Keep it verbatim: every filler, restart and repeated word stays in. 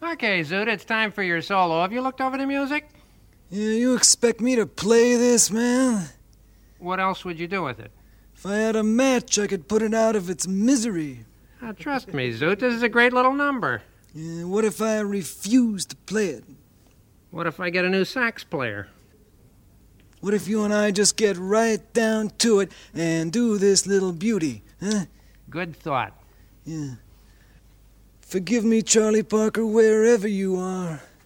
Okay, Zoot, it's time for your solo. Have you looked over the music? Yeah, you expect me to play this, man? What else would you do with it? If I had a match, I could put it out of its misery. Now, trust me, Zoot, this is a great little number. Yeah, what if I refuse to play it? What if I get a new sax player? What if you and I just get right down to it and do this little beauty, huh? Good thought. Yeah. Forgive me, Charlie Parker, wherever you are.